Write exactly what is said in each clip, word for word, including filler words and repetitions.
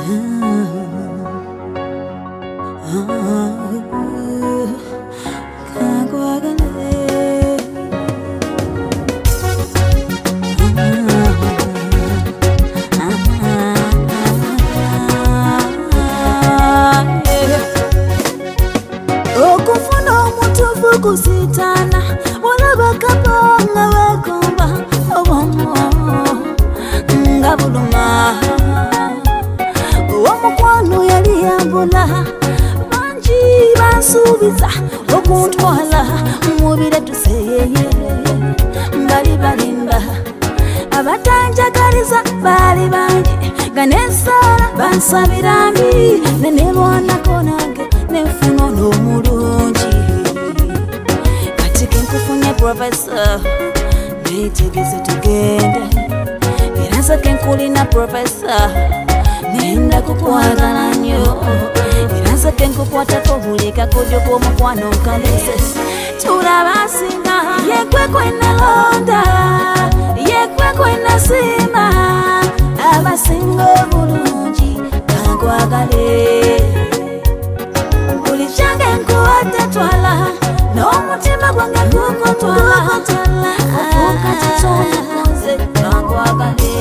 Kusitana wala bakapanga wekomba obomo ngabuluma omukwano yali yambula banji bansubiza okuntwala mubire tuseye bali balimba abatanjagaliza bali banji ganesala bansabirambi nenebona konage nefuno n'omulungi Professor, nitegeze tugende Iransa kenkulina professor Nenda kukwagala nnyo Iransa kenkukwatako buleka kojo kwomukwano nkalese Tulabasinga yekwe kwena londa Yekwe kwena sima Abasinga obulungi kankwagale Buli kyange nkuwadde twala N'omutima gwange gukotwala Afuuka kitonoze kankwagale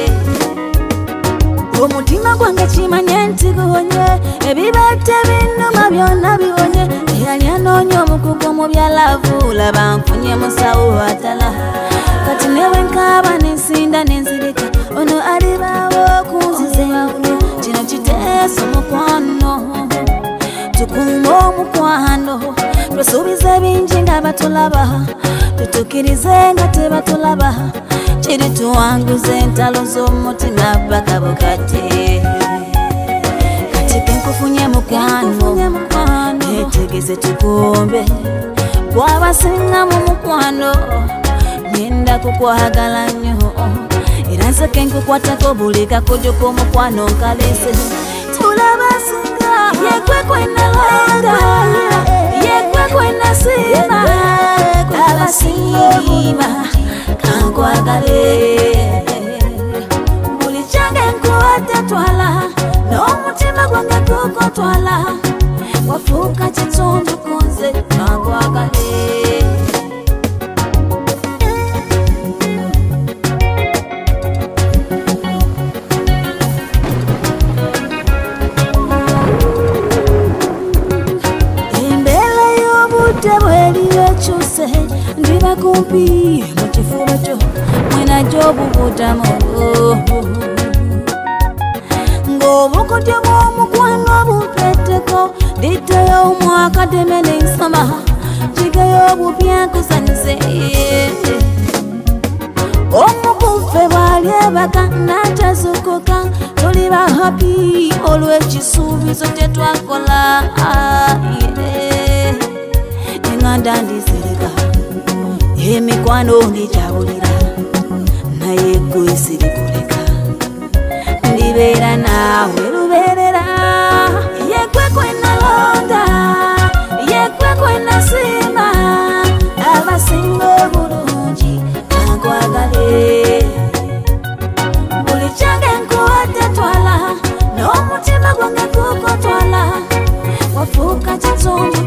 Omutima gwange kimanye nti guwonye Ebibette binnuma byonna biwonye Eyali anoonya omukugu mu byalavu laba nfunye musawo atala Kati newe nkaaba nensinda nenzirika Ono alibaawo okunzize Kino kiteeso mukwano Tukuuma omukwano Tusubize bingi nga batulaba Tutukirize nga tebatulaba Kiri tuwanguze entalo z'omutima paka bukati Kati kenkufunye mukwano Netegeze tukumbe Bwabasinga mu mukwano Nenda kukwagala nnyo Era nze kenkukwatako buli kakojo k'omukwano nkalese Tulabasinga yekwe kwena londa Yekwe kwena sima Abasima kankwagale Buli kyange nkuwadde twala N'omutima gwange gukotwala Wafuuka kitundu kunze kankwagale Ndiba kumpi mukifuba kyo mwena gy'obubutamu ng'obukutya bw'omukwano bupetteko diteyo omwaka deme n'ensoma kigayo obupya nkusanyuse omukufe bw'ali ebaka n'atazukuka tuliba happy olw'ekisuubizo kye twakola enganda ndizirika emikwano ndijabulira naye ggwe sirikuleka ndibeera naawe lubeerera yekwe kwena londa yekwe kwena sima abasinga obulungi kankwagale buli kyange nkuwadde twala n'omutima gwange gukotwala wafuuka kitundu